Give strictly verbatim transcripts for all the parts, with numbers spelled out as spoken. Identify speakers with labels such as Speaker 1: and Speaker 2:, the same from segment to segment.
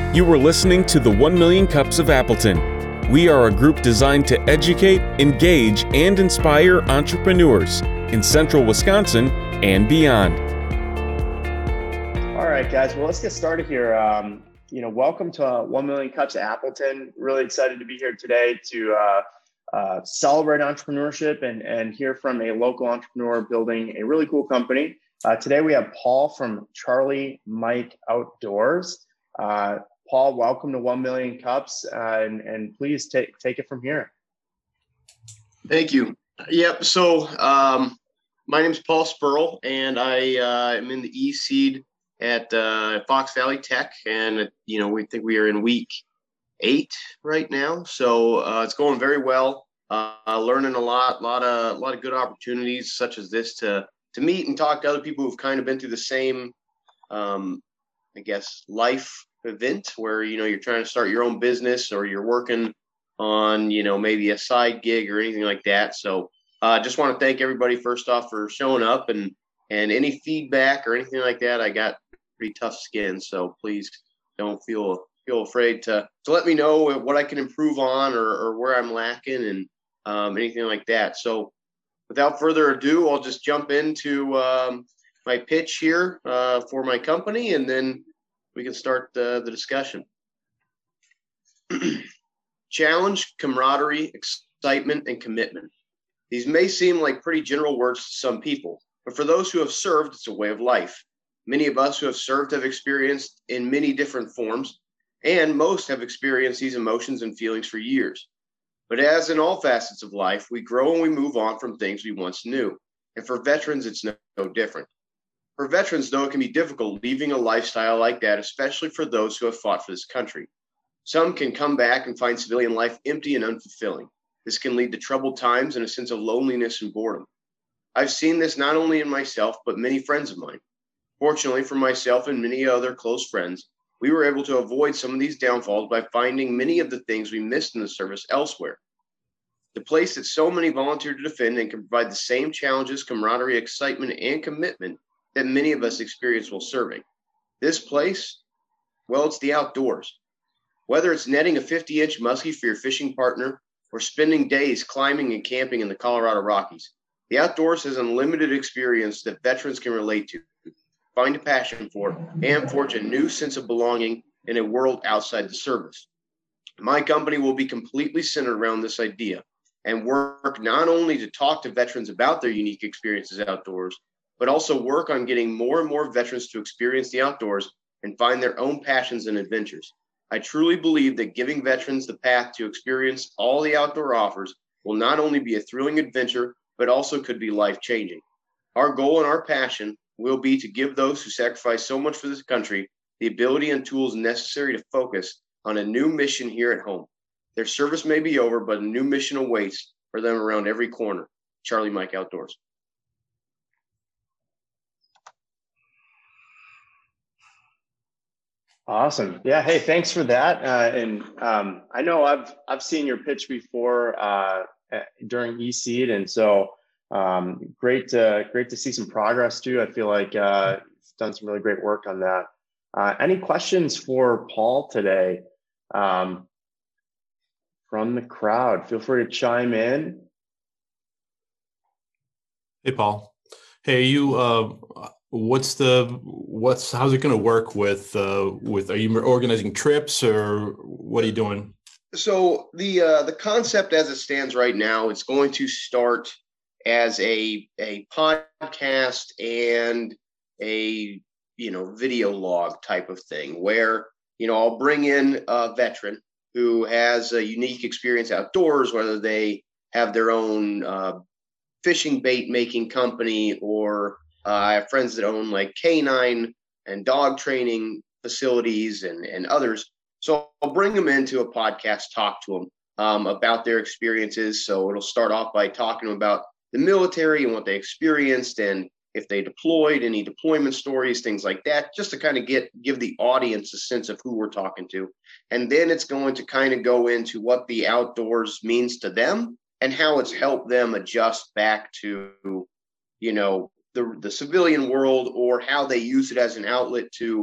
Speaker 1: You were listening to the one million Cups of Appleton. We are a group designed to educate, engage, and inspire entrepreneurs in central Wisconsin and beyond.
Speaker 2: All right, guys. Well, let's get started here. Um, you know, welcome to uh, one million Cups of Appleton. Really excited to be here today to uh, uh, celebrate entrepreneurship and, and hear from a local entrepreneur building a really cool company. Uh, today, we have Paul from Charlie Mike Outdoors. Uh, Paul, welcome to one million Cups, uh, and, and please take take it from here.
Speaker 3: Thank you. Yep. So um, my name is Paul Spurl, and I uh, am in the E-Seed at uh, Fox Valley Tech, and you know we think we are in week eight right now, so uh, it's going very well. Uh, learning a lot, lot of, lot of good opportunities such as this to to meet and talk to other people who've kind of been through the same, um, I guess, life event where, you know, you're trying to start your own business or you're working on, you know, maybe a side gig or anything like that. So I uh, just want to thank everybody first off for showing up, and, and any feedback or anything like that. I got pretty tough skin, so please don't feel, feel afraid to, to let me know what I can improve on or, or where I'm lacking and um, anything like that. So without further ado, I'll just jump into um, my pitch here uh, for my company, and then we can start the, the discussion. Challenge, camaraderie, excitement, and commitment. These may seem like pretty general words to some people, but for those who have served, it's a way of life. Many of us who have served have experienced in many different forms, and most have experienced these emotions and feelings for years. But as in all facets of life, we grow and we move on from things we once knew. And for veterans, it's no, no different. For veterans, though, it can be difficult leaving a lifestyle like that, especially for those who have fought for this country. Some can come back and find civilian life empty and unfulfilling. This can lead to troubled times and a sense of loneliness and boredom. I've seen this not only in myself, but many friends of mine. Fortunately for myself and many other close friends, we were able to avoid some of these downfalls by finding many of the things we missed in the service elsewhere. The place that so many volunteer to defend and can provide the same challenges, camaraderie, excitement, and commitment that many of us experience while serving. This place, well, it's the outdoors. Whether it's netting a fifty-inch muskie for your fishing partner or spending days climbing and camping in the Colorado Rockies, the outdoors has unlimited experience that veterans can relate to, find a passion for, and forge a new sense of belonging in a world outside the service. My company will be completely centered around this idea and work not only to talk to veterans about their unique experiences outdoors, but also work on getting more and more veterans to experience the outdoors and find their own passions and adventures. I truly believe that giving veterans the path to experience all the outdoor offers will not only be a thrilling adventure, but also could be life-changing. Our goal and our passion will be to give those who sacrifice so much for this country the ability and tools necessary to focus on a new mission here at home. Their service may be over, but a new mission awaits for them around every corner. Charlie Mike Outdoors.
Speaker 2: Awesome. Yeah. Hey, thanks for that. Uh, and um, I know I've I've seen your pitch before uh, during E-Seed, and so um, great to great to see some progress too. I feel like uh, you've done some really great work on that. Uh, any questions for Paul today um, from the crowd? Feel free to chime in.
Speaker 4: Hey, Paul. Hey, you. Uh, what's the what's how's it going to work with uh, with? Are you organizing trips or what are you doing?
Speaker 3: So the uh, the concept as it stands right now, it's going to start as a a podcast and a you know video log type of thing where you know I'll bring in a veteran who has a unique experience outdoors, whether they have their own uh, fishing bait making company or uh, I have friends that own like canine and dog training facilities and, and others. So I'll bring them into a podcast, talk to them um, about their experiences. So it'll start off by talking about the military and what they experienced and if they deployed, any deployment stories, things like that, just to kind of get give the audience a sense of who we're talking to. And then it's going to kind of go into what the outdoors means to them and how it's helped them adjust back to, you know, the, the civilian world or how they use it as an outlet to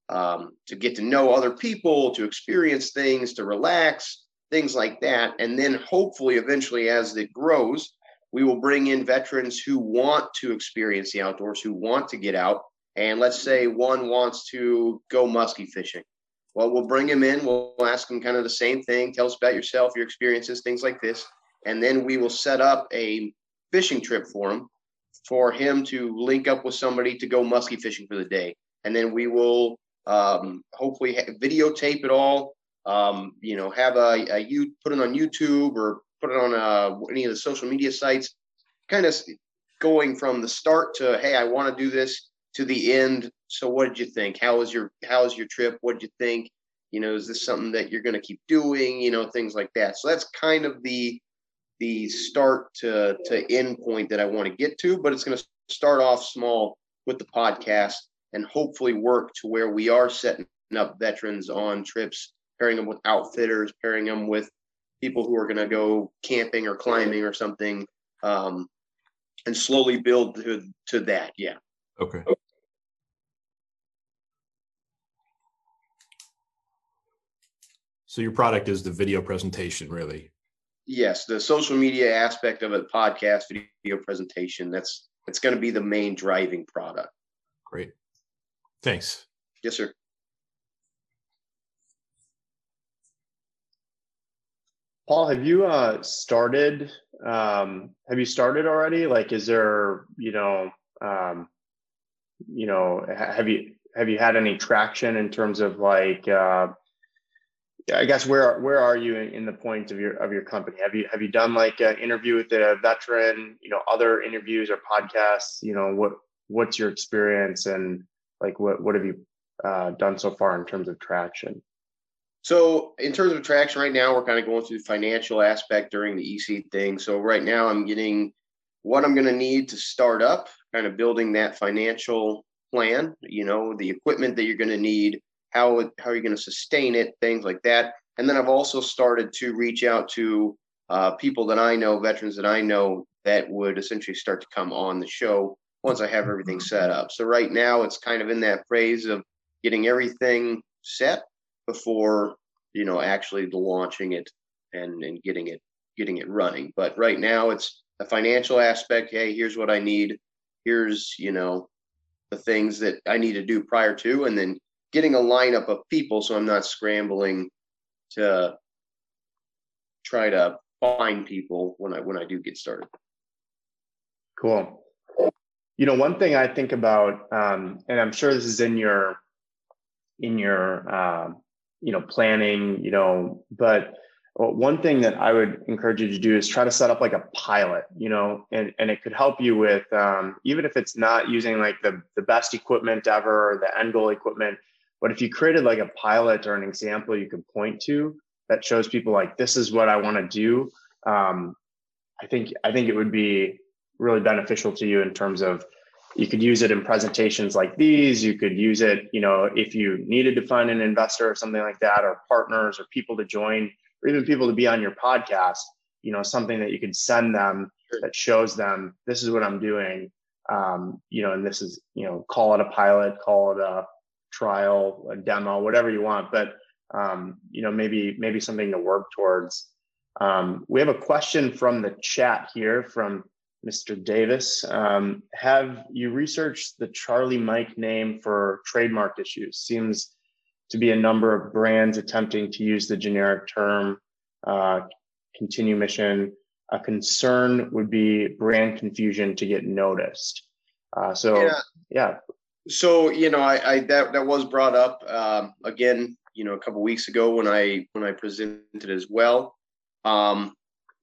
Speaker 3: um, to get to know other people, to experience things, to relax, things like that. And then hopefully eventually as it grows, we will bring in veterans who want to experience the outdoors, who want to get out. And let's say one wants to go muskie fishing. Well, we'll bring him in. We'll ask him kind of the same thing. Tell us about yourself, your experiences, things like this. And then we will set up a fishing trip for him, for him to link up with somebody to go muskie fishing for the day. And then we will um, hopefully ha- videotape it all, um, you know, have a, a you put it on YouTube or put it on uh, any of the social media sites, kind of going from the start to, hey, I want to do this, to the end. So what did you think? How was your, how was your trip? What did you think? You know, is this something that you're going to keep doing? You know, things like that. So that's kind of the, the start to, to end point that I want to get to, but it's going to start off small with the podcast and hopefully work to where we are setting up veterans on trips, pairing them with outfitters, pairing them with people who are going to go camping or climbing or something, um, and slowly build to, to that. Yeah.
Speaker 4: Okay. So your product is the video presentation, really?
Speaker 3: Yes, the social media aspect of it, podcast, video presentation, that's that's going to be the main driving product.
Speaker 4: Great. Thanks.
Speaker 3: Yes, sir.
Speaker 2: Paul, have you uh, started, um, have you started already? Like, is there, you know, um, you know, have you, have you had any traction in terms of like, uh, I guess where where are you in, in the point of your of your company? Have you have you done like an interview with a veteran? You know, other interviews or podcasts? You know, what what's your experience and like what what have you uh, done so far in terms of traction?
Speaker 3: So in terms of traction, right now we're kind of going through the financial aspect during the E C thing. So right now I'm getting what I'm going to need to start up, kind of building that financial plan. You know, the equipment that you're going to need. How, how are you going to sustain it, things like that. And then I've also started to reach out to uh, people that I know, veterans that I know that would essentially start to come on the show once I have everything set up. So right now it's kind of in that phase of getting everything set before, you know, actually launching it and, and getting it, getting it running. But right now it's the financial aspect. Hey, here's what I need. Here's, you know, the things that I need to do prior to, and then getting a lineup of people so I'm not scrambling to try to find people when I when I do get started.
Speaker 2: Cool. You know, one thing I think about, um, and I'm sure this is in your in your uh, you know planning, you know, but one thing that I would encourage you to do is try to set up like a pilot, you know, and, and it could help you with um, even if it's not using like the the best equipment ever or the end goal equipment. But if you created like a pilot or an example you could point to that shows people like, this is what I want to do, um, I think I think it would be really beneficial to you in terms of you could use it in presentations like these. You could use it, you know, if you needed to find an investor or something like that, or partners or people to join, or even people to be on your podcast, you know, something that you could send them that shows them, this is what I'm doing, um, you know, and this is, you know, call it a pilot, call it a trial, a demo, whatever you want, but um, you know, maybe maybe something to work towards. Um, we have a question from the chat here from Mister Davis. Um, have you researched the Charlie Mike name for trademark issues? Seems to be a number of brands attempting to use the generic term. Uh, continue mission. A concern would be brand confusion to get noticed. Uh, so yeah. yeah.
Speaker 3: So, you know, I, I that that was brought up um, again, you know, a couple of weeks ago when I when I presented as well. Um,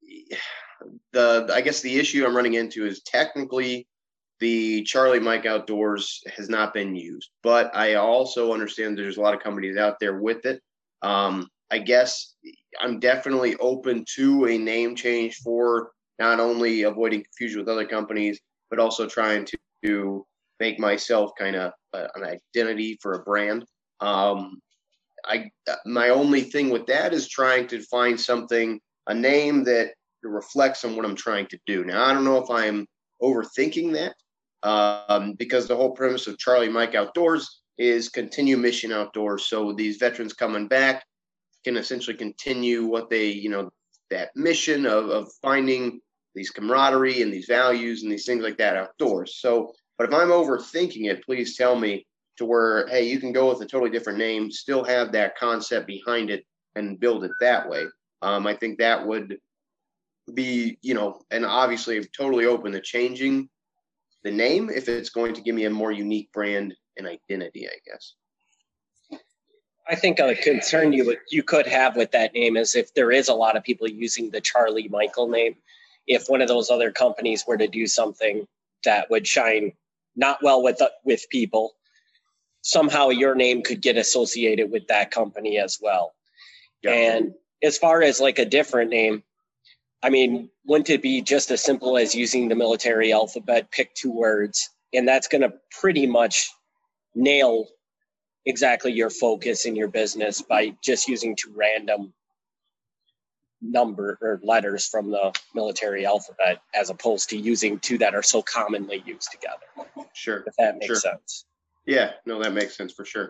Speaker 3: the I guess the issue I'm running into is technically the Charlie Mike Outdoors has not been used, but I also understand there's a lot of companies out there with it. Um, I guess I'm definitely open to a name change for not only avoiding confusion with other companies, but also trying to, to make myself kind of an identity for a brand. Um, I my only thing with that is trying to find something, a name that reflects on what I'm trying to do. Now, I don't know if I'm overthinking that, um, because the whole premise of Charlie Mike Outdoors is continue mission outdoors. So these veterans coming back can essentially continue what they, you know, that mission of, of finding these camaraderie and these values and these things like that outdoors. So, but if I'm overthinking it, please tell me to where, hey, you can go with a totally different name, still have that concept behind it and build it that way. Um, I think that would be, you know, and obviously I'm totally open to changing the name if it's going to give me a more unique brand and identity, I guess.
Speaker 5: I think a concern you would, you could have with that name is if there is a lot of people using the Charlie Michael name, if one of those other companies were to do something that would shine not well with with people, somehow your name could get associated with that company as well. Yeah. And as far as like a different name, I mean, wouldn't it be just as simple as using the military alphabet, pick two words, and that's going to pretty much nail exactly your focus in your business by just using two random number or letters from the military alphabet, as opposed to using two that are so commonly used together.
Speaker 3: Sure.
Speaker 5: If that makes
Speaker 3: sure.
Speaker 5: sense.
Speaker 3: Yeah, no, that makes sense for sure.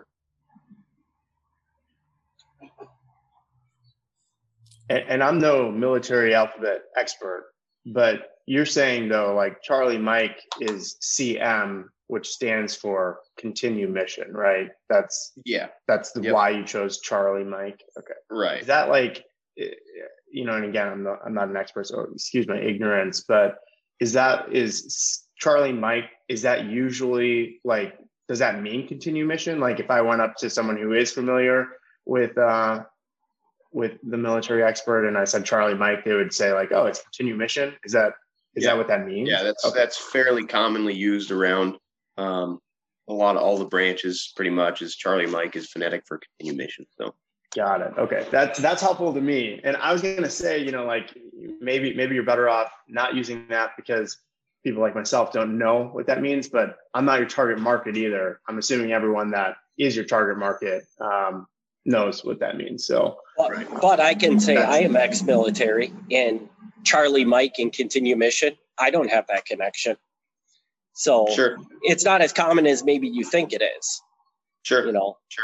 Speaker 2: And, and I'm no military alphabet expert, but you're saying though, like Charlie Mike is C M, which stands for continue mission, right? That's
Speaker 3: yeah.
Speaker 2: That's the
Speaker 3: yep.
Speaker 2: why you chose Charlie Mike. Okay.
Speaker 3: Right.
Speaker 2: Is that like, you know, and again, I'm not, I'm not an expert, so excuse my ignorance, but is that, is Charlie Mike, is that usually like, does that mean continue mission? Like if I went up to someone who is familiar with, uh, with the military expert and I said Charlie Mike, they would say like, oh, it's continue mission. Is that, is
Speaker 3: yeah.
Speaker 2: that what that means?
Speaker 3: Yeah, that's,
Speaker 2: okay.
Speaker 3: that's fairly commonly used around um, a lot of all the branches pretty much is Charlie Mike is phonetic for continue mission. So.
Speaker 2: Got it. Okay. That's, that's helpful to me. And I was going to say, you know, like maybe, maybe you're better off not using that because people like myself don't know what that means, but I'm not your target market either. I'm assuming everyone that is your target market um, knows what that means. So,
Speaker 5: but, right. but I can say I am ex-military and Charlie Mike and continue mission. I don't have that connection. So
Speaker 3: sure.
Speaker 5: It's not as common as maybe you think it is.
Speaker 3: Sure.
Speaker 5: You know,
Speaker 3: sure.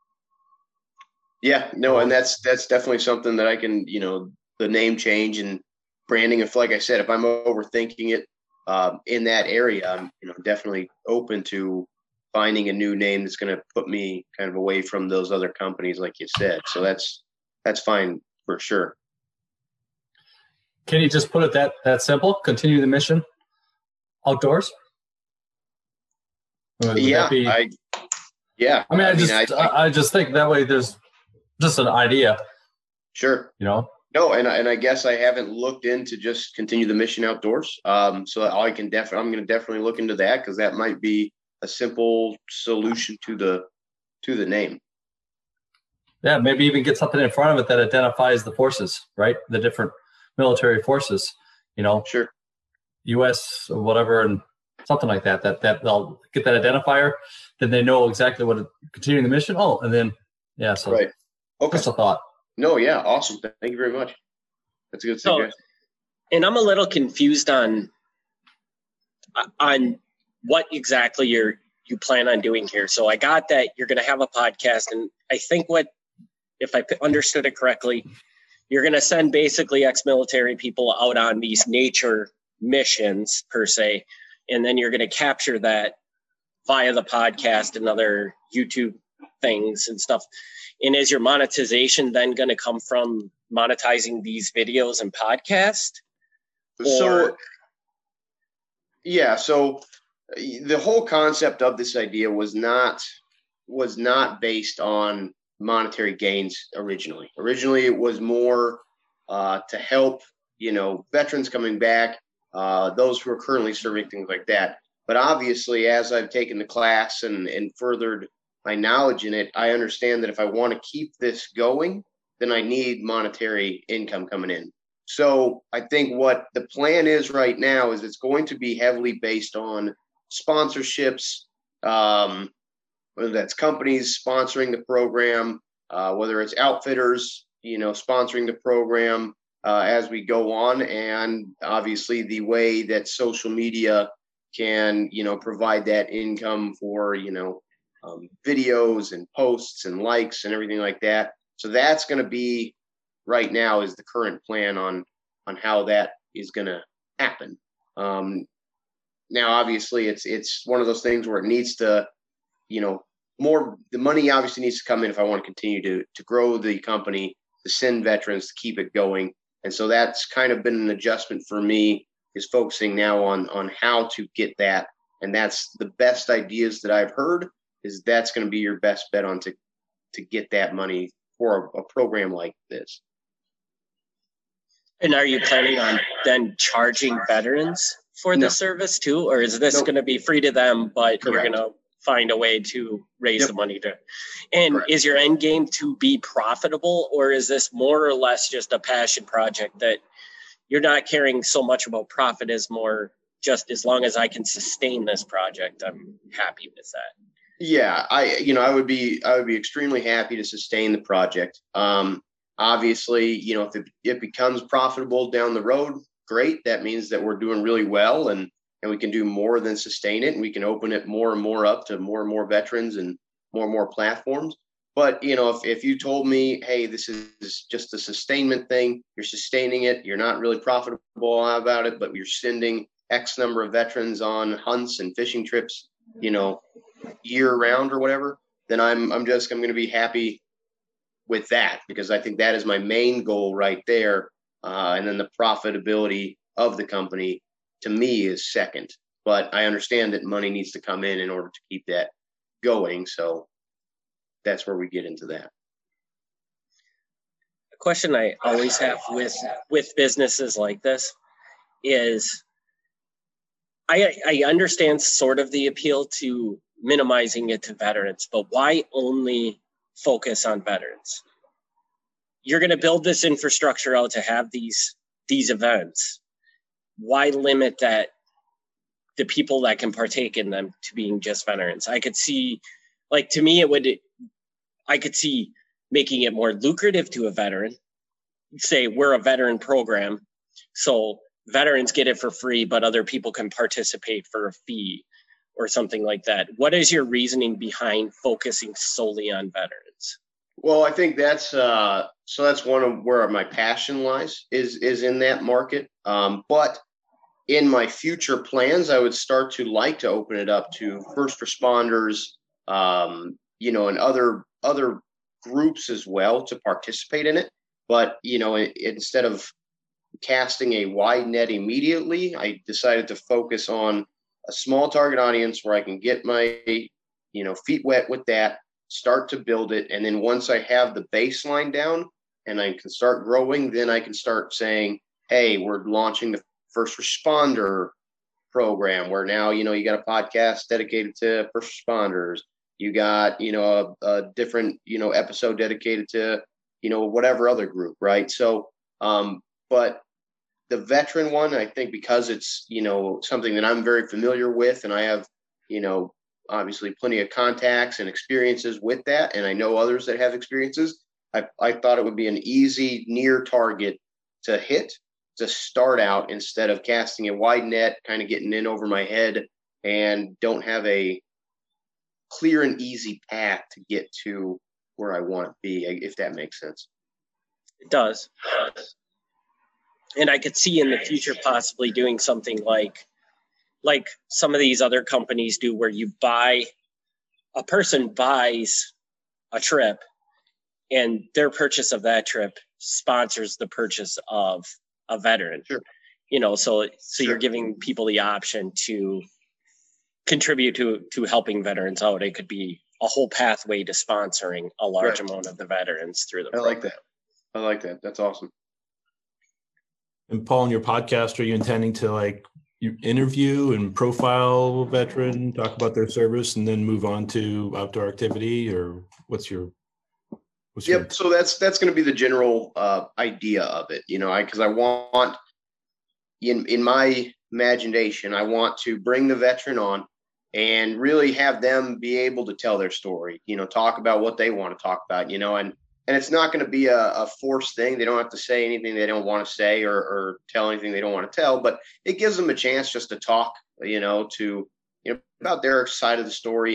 Speaker 3: Yeah, no, and that's that's definitely something that I can, you know, the name change and branding. If, like I said, if I'm overthinking it um, in that area, I'm, you know, definitely open to finding a new name that's going to put me kind of away from those other companies, like you said. So that's that's fine for sure.
Speaker 6: Can you just put it that that simple? Continue the mission outdoors.
Speaker 3: Would yeah, be, I. Yeah,
Speaker 6: I mean, I, I just mean, I, I, I just think that way. There's just an idea.
Speaker 3: Sure.
Speaker 6: You know.
Speaker 3: No, and and I guess I haven't looked into just continue the mission outdoors. Um, so I can definitely, I'm going to definitely look into that because that might be a simple solution to the to the name.
Speaker 6: Yeah, maybe even get something in front of it that identifies the forces, right? The different military forces. You know.
Speaker 3: Sure.
Speaker 6: U S or whatever, and something like that. That that they'll get that identifier, then they know exactly what to continuing the mission. Oh, and then yeah, so
Speaker 3: right. Okay.
Speaker 6: Just a thought.
Speaker 3: No, yeah, awesome. Thank you very much. That's a good suggestion. So,
Speaker 5: and I'm a little confused on on what exactly you're you plan on doing here. So I got that you're going to have a podcast, and I think what, if I understood it correctly, you're going to send basically ex-military people out on these nature missions per se, and then you're going to capture that via the podcast and other YouTube things and stuff. And is your monetization then going to come from monetizing these videos and podcast? Or...
Speaker 3: So, yeah. So the whole concept of this idea was not, was not based on monetary gains originally. Originally, it was more uh, to help, you know, veterans coming back, uh, those who are currently serving, things like that. But obviously, as I've taken the class and, and furthered my knowledge in it, I understand that if I want to keep this going, then I need monetary income coming in. So I think what the plan is right now is it's going to be heavily based on sponsorships, um, whether that's companies sponsoring the program, uh, whether it's outfitters, you know, sponsoring the program uh, as we go on. And obviously the way that social media can, you know, provide that income for, you know, um, videos and posts and likes and everything like that. So that's going to be right now is the current plan on on how that is going to happen. Um, now, obviously, it's it's one of those things where it needs to, you know, more the money obviously needs to come in if I want to continue to to grow the company, to send veterans, to keep it going. And so that's kind of been an adjustment for me, is focusing now on on how to get that. And that's the best ideas that I've heard, is that's going to be your best bet on to to get that money for a, a program like this.
Speaker 5: And are you planning on then charging veterans for
Speaker 3: No.
Speaker 5: the service too? Or is this
Speaker 3: Nope.
Speaker 5: going to be free to them, but
Speaker 3: Correct.
Speaker 5: you're going to find a way to raise
Speaker 3: Yep.
Speaker 5: the money to? And
Speaker 3: Correct.
Speaker 5: is your end game to be profitable, or is this more or less just a passion project that you're not caring so much about profit, as more just as long as I can sustain this project, I'm happy with that?
Speaker 3: Yeah, I you know I would be I would be extremely happy to sustain the project. Um, obviously, you know, if it, it becomes profitable down the road, great. That means that we're doing really well, and and we can do more than sustain it, and we can open it more and more up to more and more veterans and more and more platforms. But you know, if if you told me, hey, this is just a sustainment thing, you're sustaining it, you're not really profitable about it, but you're sending X number of veterans on hunts and fishing trips, you know, year round or whatever, then I'm I'm just I'm going to be happy with that, because I think that is my main goal right there. Uh, and then the profitability of the company to me is second. But I understand that money needs to come in in order to keep that going. So that's where we get into that.
Speaker 5: A question I always have with with businesses like this is, I I understand sort of the appeal to minimizing it to veterans, but why only focus on veterans? You're going to build this infrastructure out to have these these events. Why limit that, the people that can partake in them, to being just veterans? I could see, like, to me, it would, I could see making it more lucrative to a veteran. Say we're a veteran program, so veterans get it for free, but other people can participate for a fee or something like that. What is your reasoning behind focusing solely on veterans?
Speaker 3: Well, I think that's uh, so that's one of where my passion lies, is is in that market. Um, but in my future plans, I would start to like to open it up to first responders, um, you know, and other other groups as well to participate in it. But you know, it, instead of casting a wide net immediately, I decided to focus on a small target audience where I can get my, you know, feet wet with that, start to build it. And then once I have the baseline down and I can start growing, then I can start saying, hey, we're launching the first responder program, where now, you know, you got a podcast dedicated to first responders. You got, you know, a, a different, you know, episode dedicated to, you know, whatever other group. Right. So, um, but the veteran one, I think, because it's, you know, something that I'm very familiar with, and I have, you know, obviously plenty of contacts and experiences with that, and I know others that have experiences, I, I thought it would be an easy, near target to hit, to start out, instead of casting a wide net, kind of getting in over my head, and don't have a clear and easy path to get to where I want to be, if that makes sense.
Speaker 5: It does. And I could see in the future possibly doing something like, like some of these other companies do, where you buy, a person buys a trip, and their purchase of that trip sponsors the purchase of a veteran.
Speaker 3: Sure.
Speaker 5: You know, so so
Speaker 3: Sure.
Speaker 5: you're giving people the option to contribute to to helping veterans out. It could be a whole pathway to sponsoring a large
Speaker 3: Right.
Speaker 5: amount of the veterans through the
Speaker 3: I like
Speaker 5: program.
Speaker 3: that. I like that. That's awesome.
Speaker 4: And Paul, in your podcast, are you intending to like you interview and profile a veteran, talk about their service, and then move on to outdoor activity, or what's your what's your
Speaker 3: Yep. So that's that's going to be the general uh, idea of it, you know, I because I want in in my imagination, I want to bring the veteran on and really have them be able to tell their story, you know, talk about what they want to talk about, you know, and and it's not going to be a, a forced thing. They don't have to say anything they don't want to say, or, or tell anything they don't want to tell, but it gives them a chance just to talk, you know, to, you know, about their side of the story, and,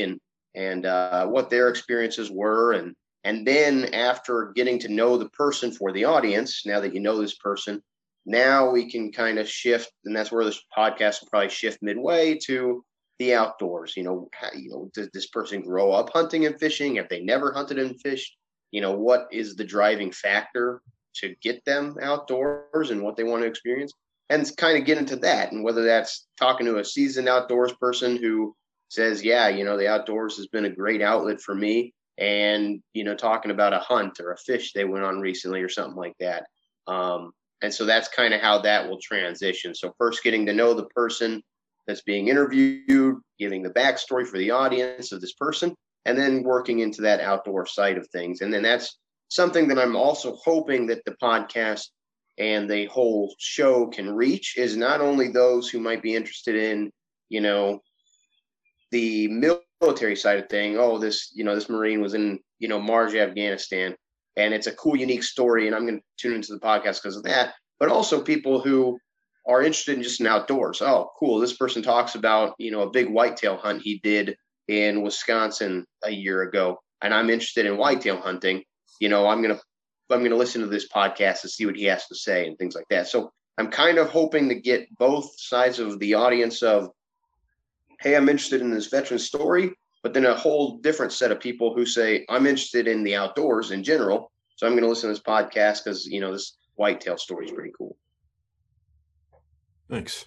Speaker 3: and uh, what their experiences were. And, and then after getting to know the person for the audience, now that you know this person, now we can kind of shift, and that's where this podcast will probably shift midway to the outdoors. You know, how, you know, does this person grow up hunting and fishing? Have they never hunted and fished? You know, what is the driving factor to get them outdoors and what they want to experience? And kind of get into that, and whether that's talking to a seasoned outdoors person who says, yeah, you know, the outdoors has been a great outlet for me, and, you know, talking about a hunt or a fish they went on recently or something like that. Um, and so that's kind of how that will transition. So first getting to know the person that's being interviewed, giving the backstory for the audience of this person, and then working into that outdoor side of things. And then that's something that I'm also hoping that the podcast and the whole show can reach, is not only those who might be interested in, you know, the military side of thing. Oh, this, you know, this Marine was in, you know, Marj, Afghanistan, and it's a cool, unique story, and I'm going to tune into the podcast because of that. But also people who are interested in just in outdoors. Oh, cool. This person talks about, you know, a big whitetail hunt he did in Wisconsin a year ago, and I'm interested in whitetail hunting. You know, I'm going to, I'm going to listen to this podcast to see what he has to say and things like that. So I'm kind of hoping to get both sides of the audience of, hey, I'm interested in this veteran story, but then a whole different set of people who say, I'm interested in the outdoors in general. So I'm going to listen to this podcast because, you know, this whitetail story is pretty cool.
Speaker 4: Thanks.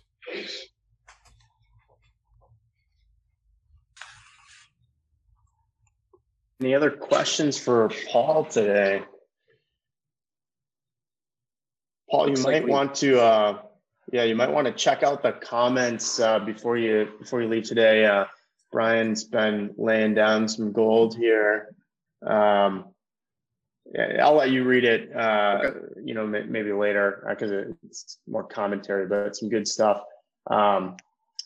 Speaker 2: Any other questions for Paul today? Paul, you
Speaker 5: Looks
Speaker 2: might
Speaker 5: like we-
Speaker 2: want to, uh, yeah, you might want to check out the comments uh, before you before you leave today. Uh, Brian's been laying down some gold here. Um, yeah, I'll let you read it. Uh,
Speaker 3: Okay.
Speaker 2: You know, may, maybe later because it's more commentary, but it's some good stuff. Um,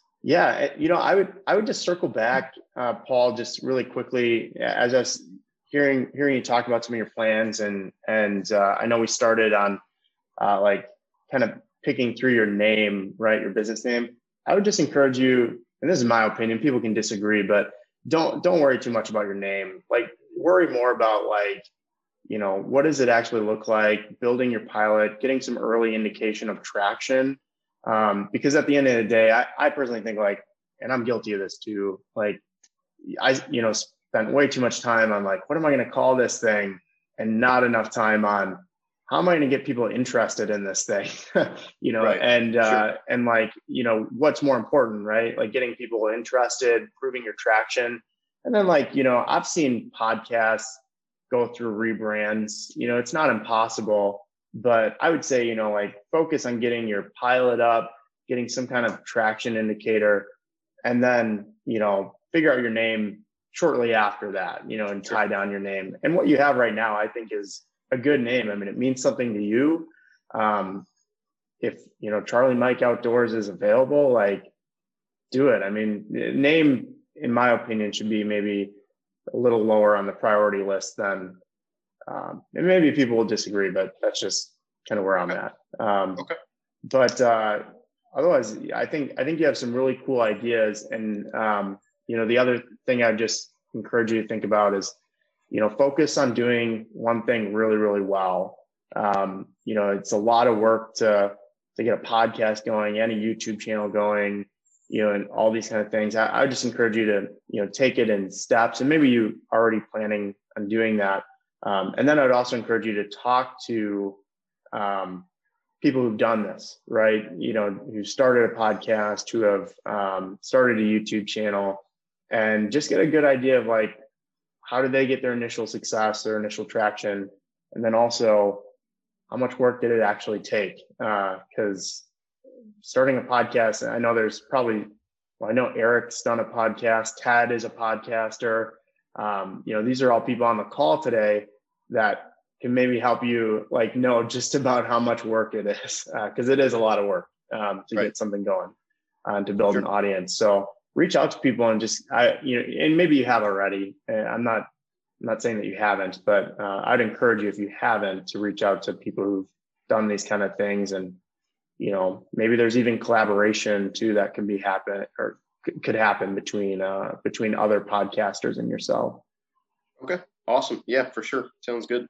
Speaker 2: yeah, you know, I would I would just circle back, uh, Paul, just really quickly as I was hearing hearing you talk about some of your plans, and and uh, I know we started on uh, like kind of picking through your name, right, your business name. I would just encourage you, and this is my opinion, people can disagree, but don't don't worry too much about your name. Like, worry more about, like, you know, what does it actually look like, building your pilot, getting some early indication of traction. Um, because at the end of the day, I, I personally think, like, and I'm guilty of this too, like, I, you know, spent way too much time on, like, what am I going to call this thing? And not enough time on, how am I going to get people interested in this thing? you know,
Speaker 3: Right.
Speaker 2: and, uh,
Speaker 3: Sure.
Speaker 2: and like, you know, what's more important, right? Like getting people interested, proving your traction. And then, like, you know, I've seen podcasts go through rebrands. You know, it's not impossible, but I would say, you know, like, focus on getting your pilot up, getting some kind of traction indicator, and then, you know, figure out your name shortly after that, you know, and tie down your name. And what you have right now, I think, is a good name. I mean, it means something to you. Um, if, you know, Charlie Mike Outdoors is available, like, do it. I mean, name, in my opinion, should be maybe a little lower on the priority list than, um, and maybe people will disagree, but that's just kind of where I'm at. Um,
Speaker 3: Okay.
Speaker 2: But uh, otherwise, I think I think you have some really cool ideas. And um, you know, the other thing I'd just encourage you to think about is, you know, focus on doing one thing really, really well. Um, you know, it's a lot of work to to get a podcast going and a YouTube channel going, you know, and all these kind of things. I, I would just encourage you to, you know, take it in steps, and maybe you already planning on doing that. Um, and then I would also encourage you to talk to um, people who've done this, right? You know, who started a podcast, who have um, started a YouTube channel, and just get a good idea of, like, how did they get their initial success, their initial traction? And then also, how much work did it actually take? Because uh, starting a podcast, I know there's probably, well, I know Eric's done a podcast, Tad is a podcaster. Um, you know, these are all people on the call today that can maybe help you, like, know just about how much work it is, because uh, it is a lot of work um, to
Speaker 3: Right.
Speaker 2: get something going, uh, to build
Speaker 3: Sure.
Speaker 2: an audience. So reach out to people and just, I, you know, and maybe you have already. And I'm not, I'm not saying that you haven't, but uh, I'd encourage you, if you haven't, to reach out to people who've done these kind of things. And, you know, maybe there's even collaboration too that can be happen or could happen between uh, between other podcasters and yourself.
Speaker 3: Okay, awesome. Yeah, for sure. Sounds good.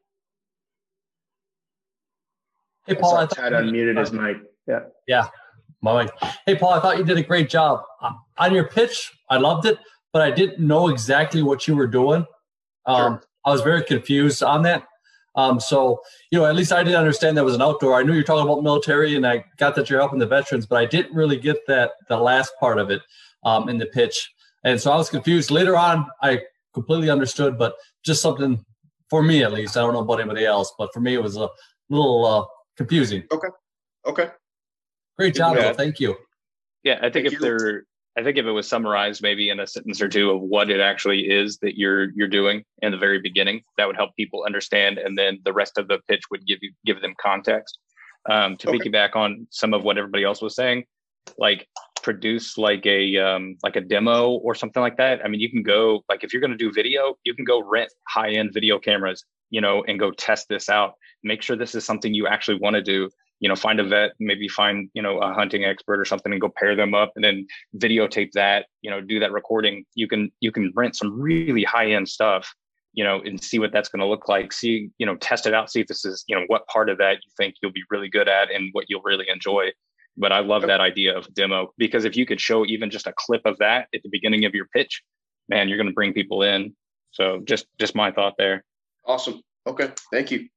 Speaker 6: Hey, Paul, I,
Speaker 2: I Ted unmuted his mic. Yeah.
Speaker 6: Yeah, my mic. Hey, Paul, I thought you did a great job on your pitch. I loved it, but I didn't know exactly what you were doing. Um, sure. I was very confused on that. Um, so, you know, at least I didn't understand that was an outdoor. I knew you're talking about military, and I got that you're helping the veterans, but I didn't really get that the last part of it um, in the pitch. And so I was confused. Later on, I completely understood, but just something for me, at least. I don't know about anybody else, but for me, it was a little uh, confusing.
Speaker 3: Okay. Okay.
Speaker 6: Great job,
Speaker 7: yeah.
Speaker 6: though. Thank you.
Speaker 7: Yeah, I think
Speaker 3: Thank
Speaker 7: if
Speaker 3: you.
Speaker 7: there, I think if it was summarized maybe in a sentence or two of what it actually is that you're you're doing in the very beginning, that would help people understand, and then the rest of the pitch would give you give them context. Um, to
Speaker 3: Okay.
Speaker 7: piggyback on some of what everybody else was saying, like produce like a um, like a demo or something like that. I mean, you can go like if you're going to do video, you can go rent high end video cameras, you know, and go test this out. Make sure this is something you actually want to do. You know, find a vet, maybe find, you know, a hunting expert or something and go pair them up and then videotape that, you know, do that recording. You can, you can rent some really high end stuff, you know, and see what that's going to look like. See, you know, test it out, see if this is, you know, what part of that you think you'll be really good at and what you'll really enjoy. But I love that idea of demo, because if you could show even just a clip of that at the beginning of your pitch, man, you're going to bring people in. So just, just my thought there.
Speaker 3: Awesome. Okay. Thank you.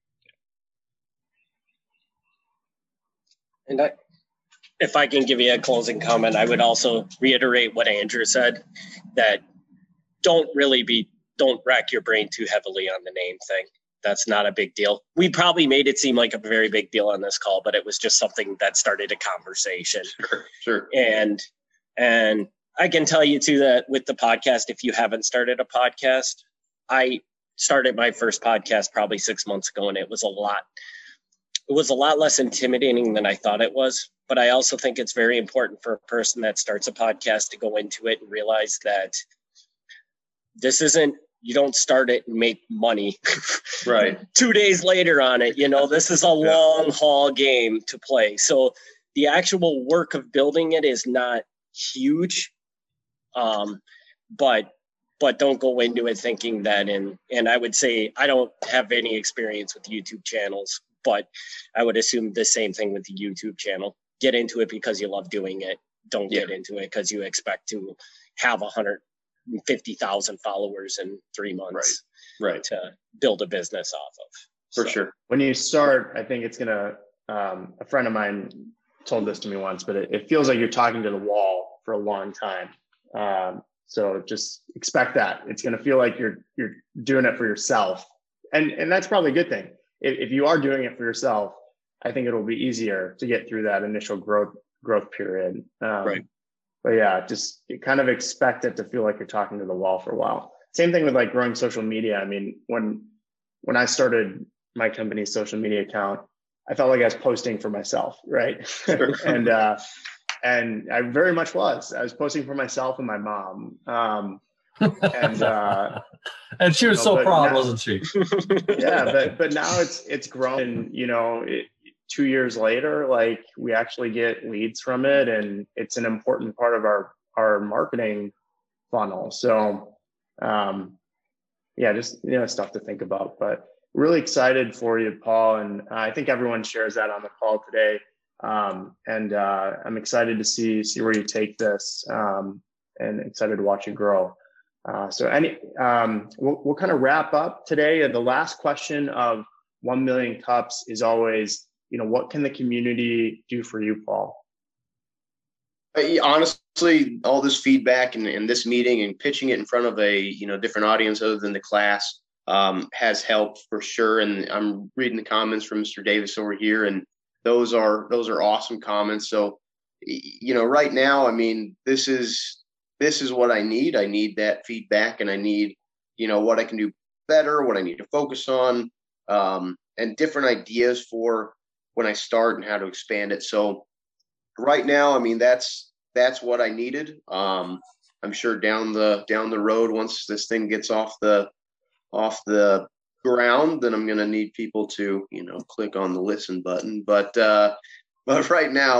Speaker 5: And I, if I can give you a closing comment, I would also reiterate what Andrew said, that don't really be, don't rack your brain too heavily on the name thing. That's not a big deal. We probably made it seem like a very big deal on this call, but it was just something that started a conversation.
Speaker 3: Sure. Sure.
Speaker 5: And, and I can tell you too that with the podcast, if you haven't started a podcast, I started my first podcast probably six months ago, and it was a lot. It was a lot less intimidating than I thought it was, but I also think it's very important for a person that starts a podcast to go into it and realize that this isn't, you don't start it and make money
Speaker 3: Right.
Speaker 5: two days later on it. You know, this is a
Speaker 3: Yeah.
Speaker 5: long haul game to play. So the actual work of building it is not huge, um, but but don't go into it thinking that. And and I would say I don't have any experience with YouTube channels, but I would assume the same thing with the YouTube channel. Get into it because you love doing it. Don't
Speaker 3: Yeah.
Speaker 5: get into it because you expect to have one hundred fifty thousand followers in three months
Speaker 3: Right.
Speaker 5: to build a business off of.
Speaker 3: For
Speaker 5: So,
Speaker 3: sure.
Speaker 2: When you start, I think it's gonna. Um, a friend of mine told this to me once, but it, it feels like you're talking to the wall for a long time. Um, so just expect that it's gonna feel like you're you're doing it for yourself, and and that's probably a good thing. If, if you are doing it for yourself, I think it'll be easier to get through that initial growth growth period. Um,
Speaker 3: Right.
Speaker 2: But yeah, just you kind of expect it to feel like you're talking to the wall for a while. Same thing with like growing social media. I mean, when when I started my company's social media account, I felt like I was posting for myself, right? and uh, and I very much was. I was posting for myself and my mom. Um, and uh,
Speaker 6: And she was
Speaker 2: No,
Speaker 6: so
Speaker 2: but
Speaker 6: proud,
Speaker 2: now-
Speaker 6: wasn't she?
Speaker 2: yeah, but but now it's it's grown. And, you know, it, two years later, like we actually get leads from it, and it's an important part of our our marketing funnel. So, um, yeah, just you know, stuff to think about. But really excited for you, Paul, and I think everyone shares that on the call today. Um, and uh, I'm excited to see see where you take this, um, and excited to watch you grow. Uh, so any, um, we'll, we'll kind of wrap up today. The last question of one million cups is always, you know, what can the community do for you, Paul?
Speaker 3: I- honestly, all this feedback and, and this meeting and pitching it in front of a, you know, different audience other than the class um, has helped for sure. And I'm reading the comments from Mister Davis over here, and those are, those are awesome comments. So, y- you know, right now, I mean, this is, this is what I need. I need that feedback, and I need, you know, what I can do better, what I need to focus on, um, and different ideas for when I start and how to expand it. So right now, I mean, that's, that's what I needed. Um, I'm sure down the, down the road, once this thing gets off the, off the ground, then I'm going to need people to, you know, click on the listen button. But, uh, but right now, I mean,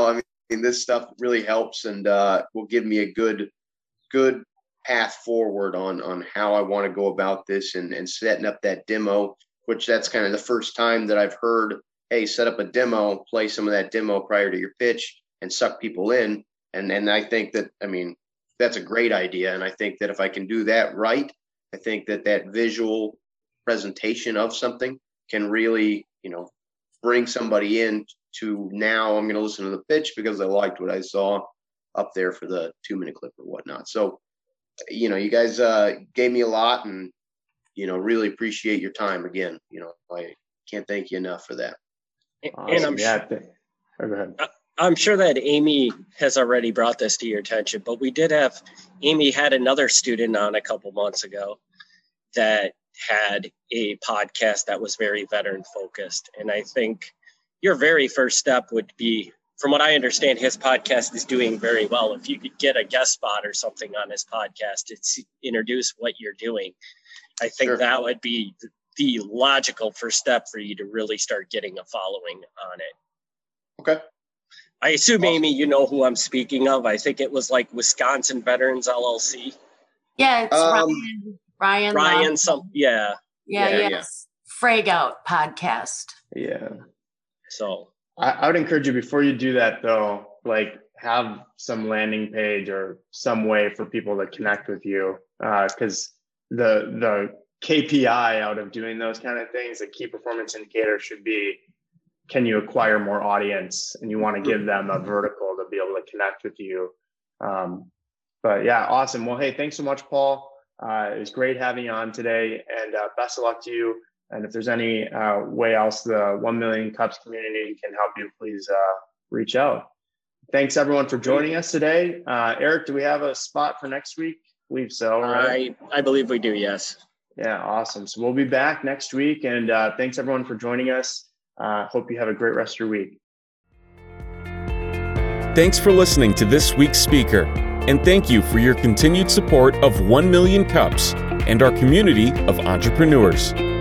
Speaker 3: this stuff really helps and uh, will give me a good, good path forward on on how I want to go about this and, and setting up that demo, which that's kind of the first time that I've heard, hey, set up a demo, play some of that demo prior to your pitch and suck people in. And and I think that, I mean, that's a great idea. And I think that if I can do that right, I think that that visual presentation of something can really, you know, bring somebody in to now I'm going to listen to the pitch because I liked what I saw up there for the two minute clip or whatnot. So, you know, you guys uh, gave me a lot and, you know, really appreciate your time again. You know, I can't thank you enough for that.
Speaker 2: Awesome.
Speaker 5: And I'm,
Speaker 2: yeah, th- oh, go ahead.
Speaker 5: I'm sure that Amy has already brought this to your attention, but we did have, Amy had another student on a couple months ago that had a podcast that was very veteran focused. And I think your very first step would be, from what I understand, his podcast is doing very well. If you could get a guest spot or something on his podcast to introduce what you're doing, I think sure. that would be the logical first step for you to really start getting a following on it.
Speaker 3: Okay.
Speaker 5: I assume, awesome. Amy, you know who I'm speaking of. I think it was like Wisconsin Veterans L L C.
Speaker 8: Yeah, it's
Speaker 3: um,
Speaker 8: Ryan. Ryan.
Speaker 5: Ryan,
Speaker 8: Love.
Speaker 5: some, yeah.
Speaker 8: Yeah,
Speaker 3: yeah,
Speaker 8: yes.
Speaker 3: yeah.
Speaker 8: Frag Out podcast.
Speaker 2: Yeah.
Speaker 5: So
Speaker 2: I, I would encourage you, before you do that though, like have some landing page or some way for people to connect with you. Uh, cause the, the K P I out of doing those kind of things, the key performance indicator should be, can you acquire more audience? And you want to give them a vertical to be able to connect with you. Um, but yeah, awesome. Well, hey, thanks so much, Paul. Uh, it was great having you on today, and uh, best of luck to you. And if there's any uh, way else the one million Cups community can help you, please uh, reach out. Thanks everyone for joining us today. Uh, Eric, do we have a spot for next week? I believe so, right?
Speaker 5: I, I believe we do, yes.
Speaker 2: Yeah, awesome. So we'll be back next week, and uh, thanks everyone for joining us. Uh, hope you have a great rest of your week.
Speaker 1: Thanks for listening to this week's speaker, and thank you for your continued support of one million Cups and our community of entrepreneurs.